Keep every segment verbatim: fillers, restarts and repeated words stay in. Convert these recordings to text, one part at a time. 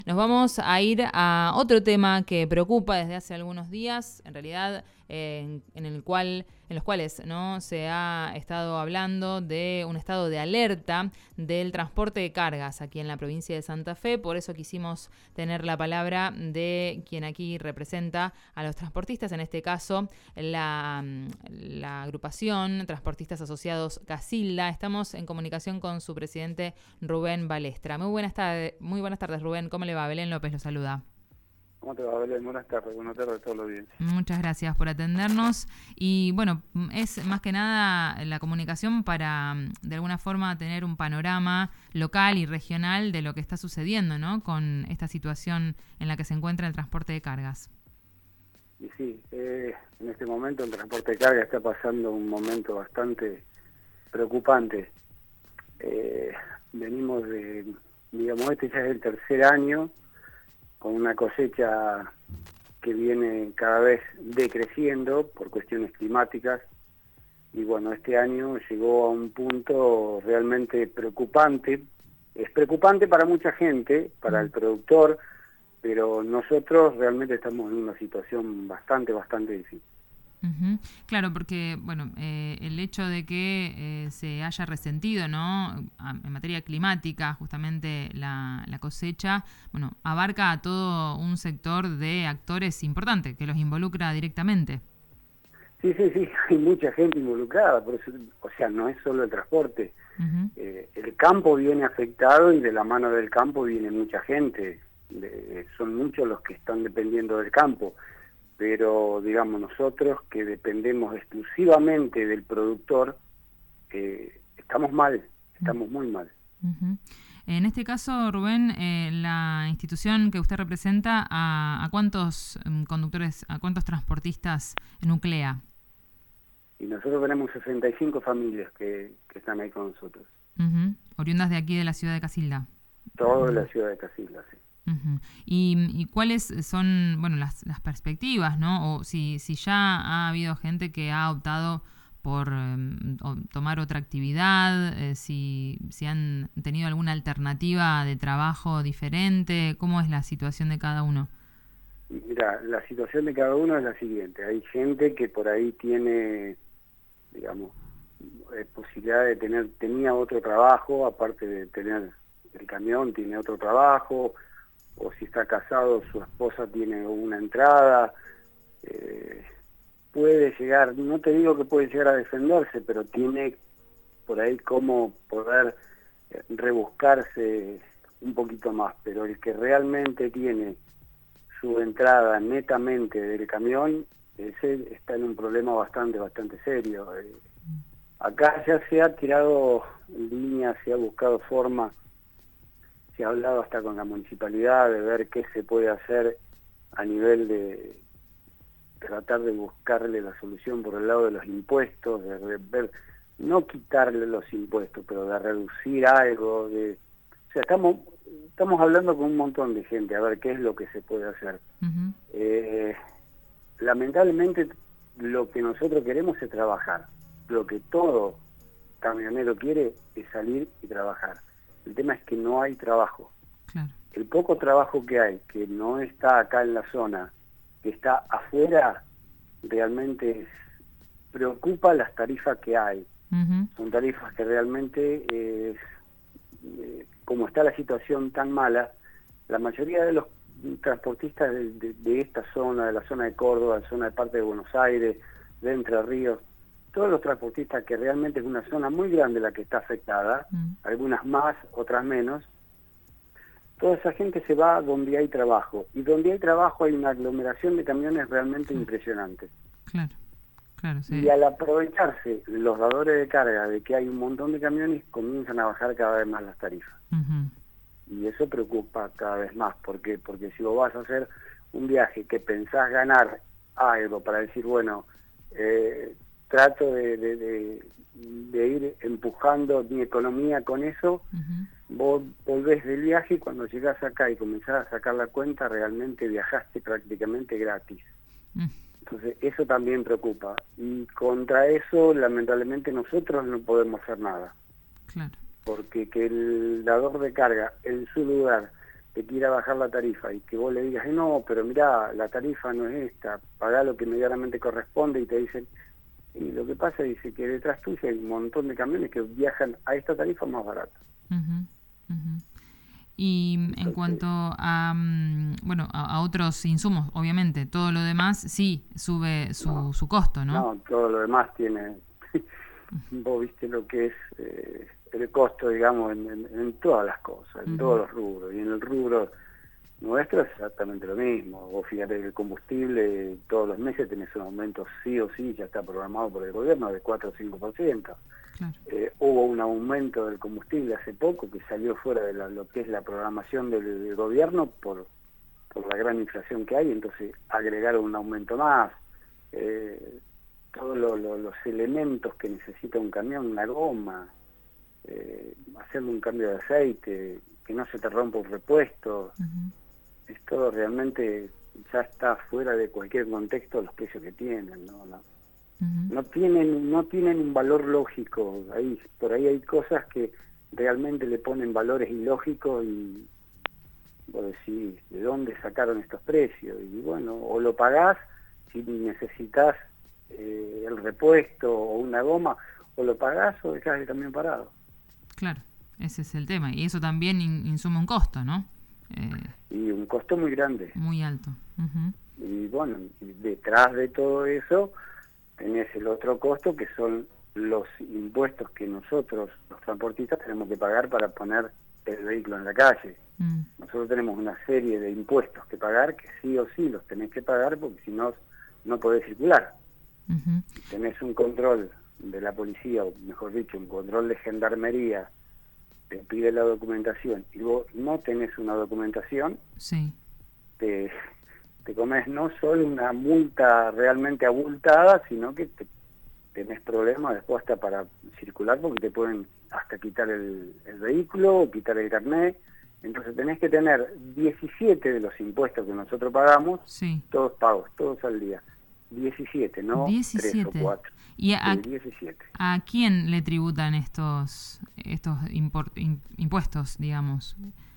Nos vamos a ir a otro tema que preocupa desde hace algunos días, en realidad eh, en, en el cual, en los cuales no se ha estado hablando de un estado de alerta del transporte de cargas aquí en la provincia de Santa Fe. Por eso quisimos tener la palabra de quien aquí representa a los transportistas, en este caso la, la agrupación Transportistas Asociados Casilda. Estamos en comunicación con su presidente Rubén Balestra. Muy buenas tardes, muy buenas tardes Rubén. ¿Cómo le va? Belén López lo saluda. ¿Cómo te va, Belén? Buenas tardes, buenas tardes a toda la audiencia. Muchas gracias por atendernos. Y bueno, es más que nada la comunicación para, de alguna forma, tener un panorama local y regional de lo que está sucediendo, ¿no?, con esta situación en la que se encuentra el transporte de cargas. Y sí, eh, en este momento el transporte de carga está pasando un momento bastante preocupante. Eh, venimos de, digamos, este ya es el tercer año, con una cosecha que viene cada vez decreciendo por cuestiones climáticas, y bueno, este año llegó a un punto realmente preocupante. Es preocupante para mucha gente, para el productor, pero nosotros realmente estamos en una situación bastante, bastante difícil. Uh-huh. Claro, porque bueno, eh, el hecho de que eh, se haya resentido, ¿no?, en materia climática, justamente la, la cosecha, bueno, abarca a todo un sector de actores importante que los involucra directamente. Sí, sí, sí, hay mucha gente involucrada, por eso, o sea, no es solo el transporte. Uh-huh. Eh, el campo viene afectado y de la mano del campo viene mucha gente. De, son muchos los que están dependiendo del campo. Pero, digamos, nosotros que dependemos exclusivamente del productor, eh, estamos mal, estamos muy mal. Uh-huh. En este caso, Rubén, eh, la institución que usted representa, ¿a, a cuántos um, conductores, a cuántos transportistas nuclea? Y nosotros tenemos sesenta y cinco familias que, que están ahí con nosotros. Uh-huh. Oriundas de aquí de la ciudad de Casilda. Todo de Uh-huh. la ciudad de Casilda, sí. Uh-huh. Y, y cuáles son, bueno, las, las perspectivas, ¿no? O si, si ya ha habido gente que ha optado por eh, tomar otra actividad, eh, si, si han tenido alguna alternativa de trabajo diferente, ¿cómo es la situación de cada uno? Mira, la situación de cada uno es la siguiente. Hay gente que por ahí tiene, digamos, eh, posibilidad de tener, tenía otro trabajo, aparte de tener el camión, tiene otro trabajo, o si está casado, su esposa tiene una entrada, eh, puede llegar, no te digo que puede llegar a defenderse, pero tiene por ahí cómo poder eh, rebuscarse un poquito más, pero el que realmente tiene su entrada netamente del camión, ese está en un problema bastante, bastante serio. Eh, acá ya se ha tirado en línea, se ha buscado forma, se ha hablado hasta con la municipalidad de ver qué se puede hacer a nivel de tratar de buscarle la solución por el lado de los impuestos, de ver, no quitarle los impuestos, pero de reducir algo, de, o sea, estamos estamos hablando con un montón de gente a ver qué es lo que se puede hacer. Uh-huh. Eh, lamentablemente lo que nosotros queremos es trabajar, lo que todo camionero quiere es salir y trabajar. El tema es que no hay trabajo. Claro. El poco trabajo que hay, que no está acá en la zona, que está afuera, realmente es, preocupa las tarifas que hay. Uh-huh. Son tarifas que realmente, eh, eh, como está la situación tan mala, la mayoría de los transportistas de, de, de esta zona, de la zona de Córdoba, de la zona de parte de Buenos Aires, de Entre Ríos, todos los transportistas, que realmente es una zona muy grande la que está afectada, uh-huh, algunas más, otras menos, toda esa gente se va donde hay trabajo, y donde hay trabajo hay una aglomeración de camiones realmente claro. impresionante. Claro, claro, sí. Y al aprovecharse los dadores de carga de que hay un montón de camiones, comienzan a bajar cada vez más las tarifas. Uh-huh. Y eso preocupa cada vez más, ¿por qué? Porque si vos vas a hacer un viaje que pensás ganar algo para decir, bueno, eh, trato de, de, de, de ir empujando mi economía con eso, uh-huh, vos volvés del viaje y cuando llegás acá y comenzás a sacar la cuenta, realmente viajaste prácticamente gratis. Uh-huh. Entonces eso también preocupa. Y contra eso, lamentablemente, nosotros no podemos hacer nada. Claro. Porque que el dador de carga en su lugar te quiera bajar la tarifa y que vos le digas, no, pero mirá, la tarifa no es esta, pagá lo que medianamente corresponde, y te dicen, y lo que pasa dice que detrás tuyo hay un montón de camiones que viajan a esta tarifa más barata. Uh-huh, uh-huh. Y Entonces, en cuanto a um, bueno a, a otros insumos, obviamente, todo lo demás sí sube su, no, su costo, ¿no? No, todo lo demás tiene, vos viste lo que es eh, el costo, digamos, en, en, en todas las cosas, en uh-huh. todos los rubros, y en el rubro nuestro es exactamente lo mismo. Vos fíjate que el combustible todos los meses tenés un aumento sí o sí, ya está programado por el gobierno, de cuatro o cinco por ciento. Claro. Eh, hubo un aumento del combustible hace poco que salió fuera de la, lo que es la programación del, del gobierno por, por la gran inflación que hay, entonces agregaron un aumento más. Eh, todos lo, lo, los elementos que necesita un camión, una goma, eh, hacerle un cambio de aceite, que no se te rompa un repuesto, uh-huh. es todo realmente, ya está fuera de cualquier contexto los precios que tienen, ¿no? No, uh-huh. no tienen, no tienen un valor lógico, ahí, por ahí hay cosas que realmente le ponen valores ilógicos y vos decís, ¿de dónde sacaron estos precios? Y bueno, o lo pagás si necesitas eh, el repuesto o una goma, o lo pagás o dejás el camión parado. Claro, ese es el tema, y eso también in, insume un costo, ¿no? Eh, y un costo muy grande. Muy alto. Uh-huh. Y bueno, detrás de todo eso tenés el otro costo, que son los impuestos que nosotros, los transportistas, tenemos que pagar para poner el vehículo en la calle. Mm. Nosotros tenemos una serie de impuestos que pagar, que sí o sí los tenés que pagar, porque si no, no podés circular. Uh-huh. Si tenés un control de la policía, o mejor dicho, un control de gendarmería, te pide la documentación y vos no tenés una documentación, sí. te, te comes no solo una multa realmente abultada, sino que te, tenés problemas después hasta para circular, porque te pueden hasta quitar el, el vehículo o quitar el carnet. Entonces tenés que tener diecisiete de los impuestos que nosotros pagamos, sí. todos pagos, todos al día. diecisiete, no diecisiete. tres o cuatro. ¿Y a, diecisiete. a quién le tributan estos estos import, in, impuestos, digamos?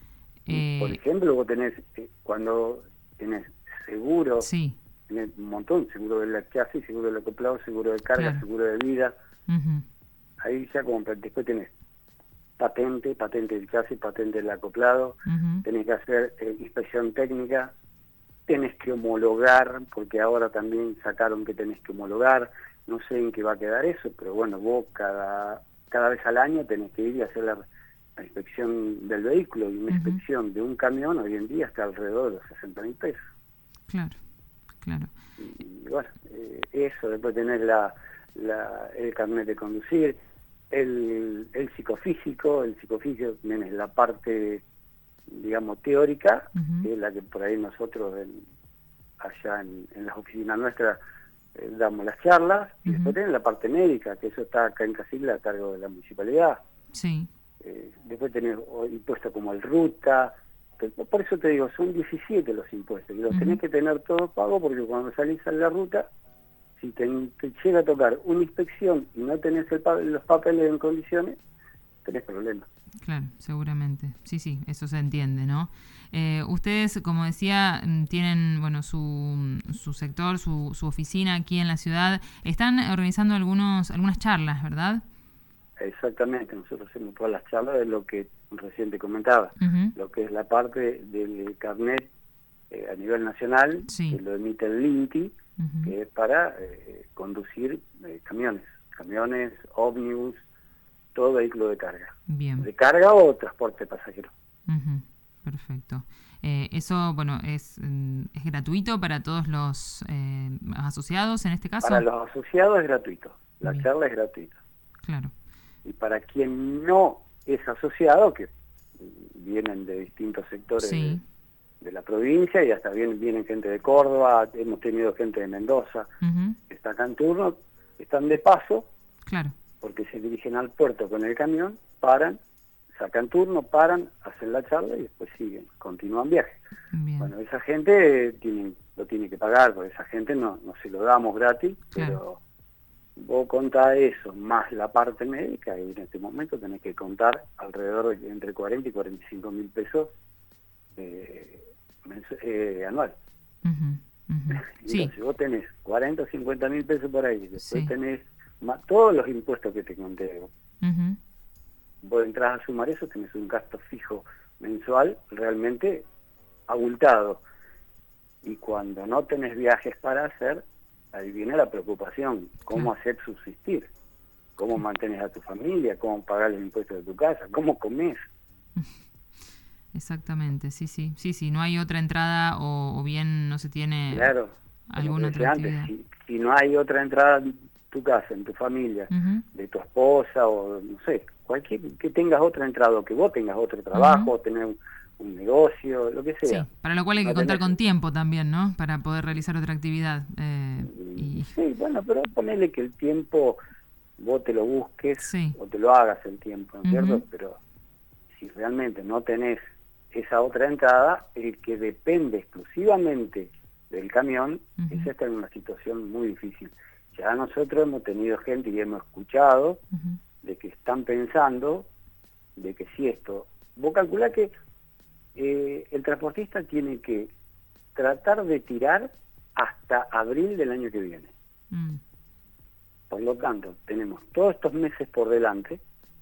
Eh, Por ejemplo, vos tenés, eh, cuando tenés seguro, sí. tenés un montón, seguro de la chasis, seguro del acoplado, seguro de carga, claro. seguro de vida. Uh-huh. Ahí ya compras. Después tenés patente, patente del chasis, patente del acoplado, uh-huh. tenés que hacer eh, inspección técnica, tenés que homologar, porque ahora también sacaron que tenés que homologar. No sé en qué va a quedar eso, pero bueno, vos cada cada vez al año tenés que ir y hacer la, la inspección del vehículo, y una uh-huh. inspección de un camión hoy en día está alrededor de los sesenta mil pesos. Claro, claro. Y, y bueno, eh, eso, después tenés la, la, el carnet de conducir, el, el psicofísico, el psicofísico tenés la parte, digamos, teórica, uh-huh. que es la que por ahí nosotros en, allá en, en las oficinas nuestras eh, damos las charlas, uh-huh. y después tenés la parte médica, que eso está acá en Casilda a cargo de la municipalidad. Sí. Eh, después tenés impuestos como el ruta, que, por eso te digo, son diecisiete los impuestos, y los uh-huh. tenés que tener todos pagos, porque cuando salís a la ruta, si te, te llega a tocar una inspección y no tenés el, los papeles en condiciones, tenés problemas. Claro, seguramente. Sí, sí, eso se entiende, ¿no? Eh, ustedes, como decía, tienen, bueno, su, su sector, su, su oficina aquí en la ciudad. Están organizando algunos algunas charlas, ¿verdad? Exactamente. Nosotros hacemos todas las charlas de lo que recién te comentaba. Uh-huh. Lo que es la parte del carnet eh, a nivel nacional, sí. que lo emite el INTI, uh-huh. que es para eh, conducir eh, camiones. Camiones, ómnibus, todo vehículo de carga. Bien. De carga o transporte pasajero. Uh-huh. Perfecto. Eh, eso, bueno, es, es gratuito para todos los eh, asociados en este caso. Para los asociados es gratuito. La Bien. charla es gratuita. Claro. Y para quien no es asociado, que vienen de distintos sectores sí. de, de la provincia, y hasta vienen, vienen gente de Córdoba, hemos tenido gente de Mendoza, uh-huh. que está acá en turno, están de paso. Claro. Porque se dirigen al puerto con el camión, paran, sacan turno, paran, hacen la charla y después siguen, continúan viaje. Bien. Bueno, esa gente tiene, lo tiene que pagar, porque esa gente no, no se lo damos gratis, claro. pero vos contás eso, más la parte médica, y en este momento tenés que contar alrededor de entre cuarenta y cuarenta y cinco mil pesos eh, eh, anual. Uh-huh, uh-huh. Entonces Sí. vos tenés cuarenta o cincuenta mil pesos por ahí, después Sí. tenés más, todos los impuestos que te conté. Uh-huh. Vos entras a sumar eso, tenés un gasto fijo mensual realmente abultado. Y cuando no tenés viajes para hacer, ahí viene la preocupación, cómo Claro. hacer subsistir, cómo mantenés a tu familia, cómo pagar los impuestos de tu casa, cómo comés. Exactamente, sí, sí. Sí, sí, no hay otra entrada o, o bien no se tiene Claro, como te alguna otra decía antes, actividad. si, si no hay otra entrada en tu casa, en tu familia, Uh-huh. de tu esposa o no sé, cualquier que tengas otra entrada o que vos tengas otro Uh-huh. trabajo, o tener un, un negocio, lo que sea. Sí, para lo cual hay que No contar tenés, con tiempo también, ¿no? Para poder realizar otra actividad. Eh, y sí, bueno, pero ponele que el tiempo vos te lo busques sí. o te lo hagas el tiempo, ¿no es Uh-huh. cierto? Pero si realmente no tenés esa otra entrada, el que depende exclusivamente del camión, Uh-huh. ese está en una situación muy difícil. Ya nosotros hemos tenido gente y hemos escuchado Uh-huh. de que están pensando de que si esto, vos calculá que eh, el transportista tiene que tratar de tirar hasta abril del año que viene. Mm. Por lo tanto, tenemos todos estos meses por delante,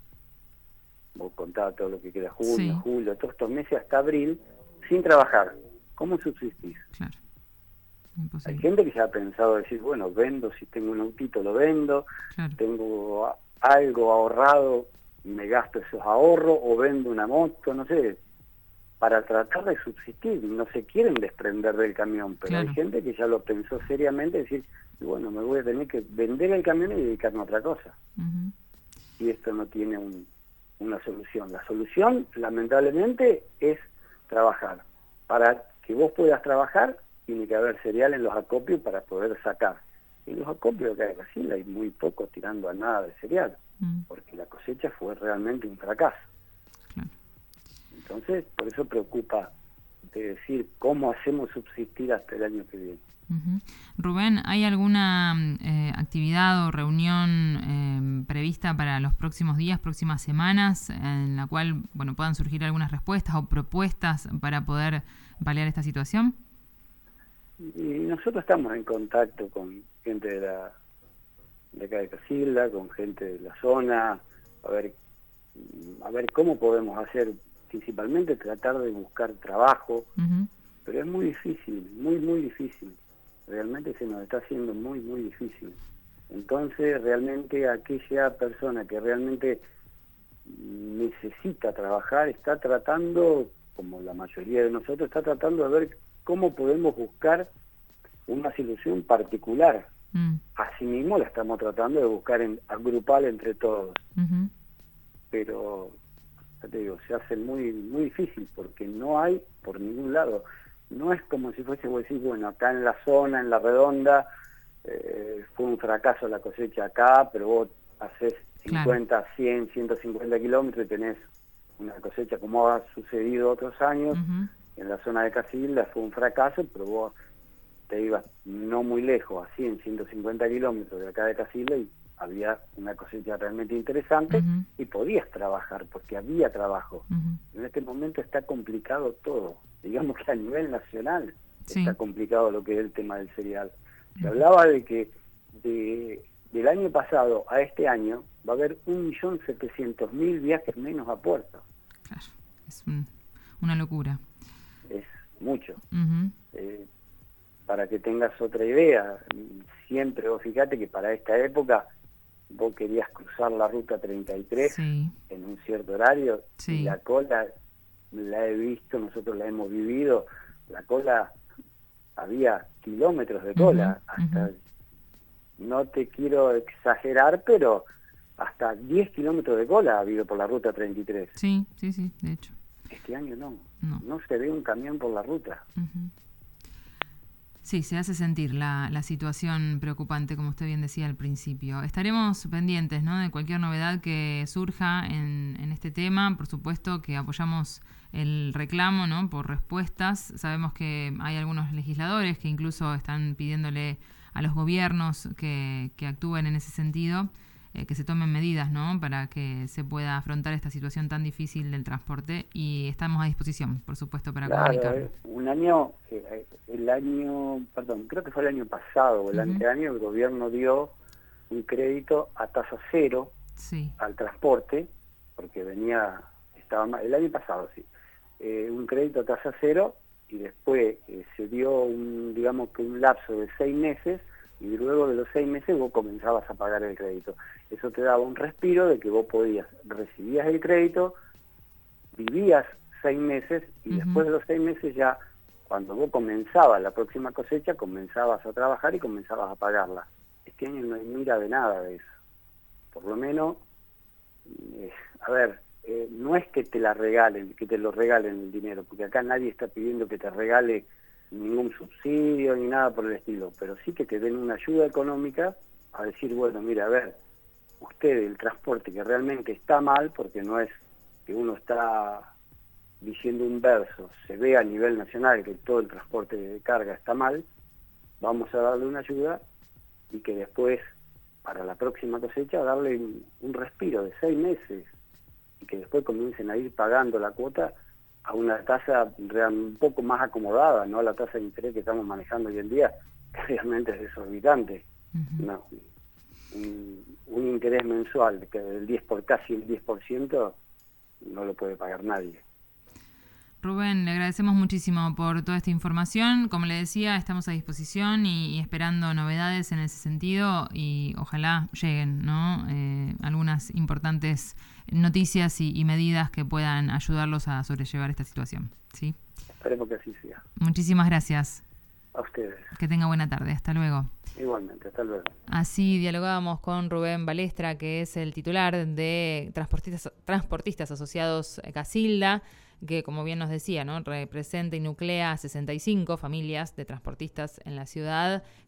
vos contabas todo lo que queda, junio, Sí. julio, todos estos meses hasta abril, sin trabajar. ¿Cómo subsistís? Claro. Hay Imposible. gente que ya ha pensado decir, bueno, vendo, si tengo un autito lo vendo, Claro. tengo a- algo ahorrado y me gasto esos ahorros, o vendo una moto, no sé, para tratar de subsistir. No se quieren desprender del camión, pero Claro. hay gente que ya lo pensó seriamente, decir, bueno, me voy a tener que vender el camión y dedicarme a otra cosa. Uh-huh. Y esto no tiene un, una solución. La solución, lamentablemente, es trabajar. Para que vos puedas trabajar, tiene que haber cereal en los acopios para poder sacar. En los acopios acá de Brasil hay muy poco tirando a nada de cereal, Mm. porque la cosecha fue realmente un fracaso. Claro. Entonces, por eso preocupa de decir cómo hacemos subsistir hasta el año que viene. Uh-huh. Rubén, ¿hay alguna eh, actividad o reunión eh, prevista para los próximos días, próximas semanas, en la cual bueno puedan surgir algunas respuestas o propuestas para poder paliar esta situación? Y nosotros estamos en contacto con gente de la de acá de Casilda, con gente de la zona, a ver a ver cómo podemos hacer, principalmente tratar de buscar trabajo, Uh-huh. pero es muy difícil, muy muy difícil. Realmente se nos está haciendo muy muy difícil. Entonces, realmente aquella persona que realmente necesita trabajar está tratando, como la mayoría de nosotros, está tratando de ver cómo podemos buscar una solución particular. Mm. Asimismo la estamos tratando de buscar en, agrupar entre todos, Uh-huh. pero ya te digo, se hace muy muy difícil porque no hay por ningún lado. No es como si fuese, vos decís, bueno, acá en la zona, en la redonda, eh, fue un fracaso la cosecha acá, pero vos haces cincuenta, Claro. cien, ciento cincuenta kilómetros y tenés una cosecha como ha sucedido otros años. Uh-huh. En la zona de Casilda fue un fracaso, pero vos te ibas no muy lejos, a cien, ciento cincuenta kilómetros de acá de Casilda y había una cosecha realmente interesante. Uh-huh. Y podías trabajar porque había trabajo. Uh-huh. En este momento está complicado todo, digamos que a nivel nacional Sí. está complicado lo que es el tema del cereal. Se Uh-huh. hablaba de que de, del año pasado a este año va a haber un millón setecientos mil viajes menos a puerto. Claro, es un, una locura. Es mucho. Uh-huh. Eh, para que tengas otra idea, siempre vos fíjate que para esta época vos querías cruzar la ruta treinta y tres Sí. en un cierto horario, Sí. y la cola la he visto, nosotros la hemos vivido, la cola, había kilómetros de cola, Uh-huh. hasta, Uh-huh. no te quiero exagerar, pero hasta diez kilómetros de cola ha habido por la ruta treinta y tres. Sí, sí, sí, de hecho. Este año no, No. no se ve un camión por la ruta. Uh-huh. Sí, se hace sentir la, la situación preocupante, como usted bien decía al principio. Estaremos pendientes, ¿no?, de cualquier novedad que surja en, en este tema. Por supuesto que apoyamos el reclamo, ¿no?, por respuestas. Sabemos que hay algunos legisladores que incluso están pidiéndole a los gobiernos que, que actúen en ese sentido. eh, que se tomen medidas, ¿no? Para que se pueda afrontar esta situación tan difícil del transporte, y estamos a disposición, por supuesto, para claro, comunicarlo. eh, un año, eh, el año, perdón, creo que fue el año pasado o el Uh-huh. anteaño, el gobierno dio un crédito a tasa cero sí. al transporte, porque venía, estaba mal, el año pasado sí, eh, un crédito a tasa cero, y después eh, se dio un, digamos que un lapso de seis meses, y luego de los seis meses vos comenzabas a pagar el crédito. Eso te daba un respiro de que vos podías, recibías el crédito, vivías seis meses, y uh-huh. después de los seis meses ya, cuando vos comenzabas la próxima cosecha, comenzabas a trabajar y comenzabas a pagarla. Este año no hay mira de nada de eso. Por lo menos, eh, a ver, eh, no es que te la regalen, que te lo regalen el dinero, porque acá nadie está pidiendo que te regale ningún subsidio ni nada por el estilo, pero sí que te den una ayuda económica a decir, bueno, mira, a ver, usted el transporte que realmente está mal, porque no es que uno está diciendo un verso, se ve a nivel nacional que todo el transporte de carga está mal, vamos a darle una ayuda y que después, para la próxima cosecha, darle un, un respiro de seis meses y que después comiencen a ir pagando la cuota a una tasa real, un poco más acomodada, no a la tasa de interés que estamos manejando hoy en día, que realmente es desorbitante. Uh-huh. No, un, un interés mensual que del diez por casi el diez por ciento no lo puede pagar nadie. Rubén, le agradecemos muchísimo por toda esta información. Como le decía, estamos a disposición y, y esperando novedades en ese sentido, y ojalá lleguen, ¿no? Eh, algunas importantes noticias y, y medidas que puedan ayudarlos a sobrellevar esta situación, ¿sí? Esperemos que así sea. Muchísimas gracias. A ustedes. Que tenga buena tarde. Hasta luego. Igualmente, hasta luego. Así dialogábamos con Rubén Balestra, que es el titular de Transportistas, Transportistas Asociados Casilda, que, como bien nos decía, ¿no?, representa y nuclea a sesenta y cinco familias de transportistas en la ciudad,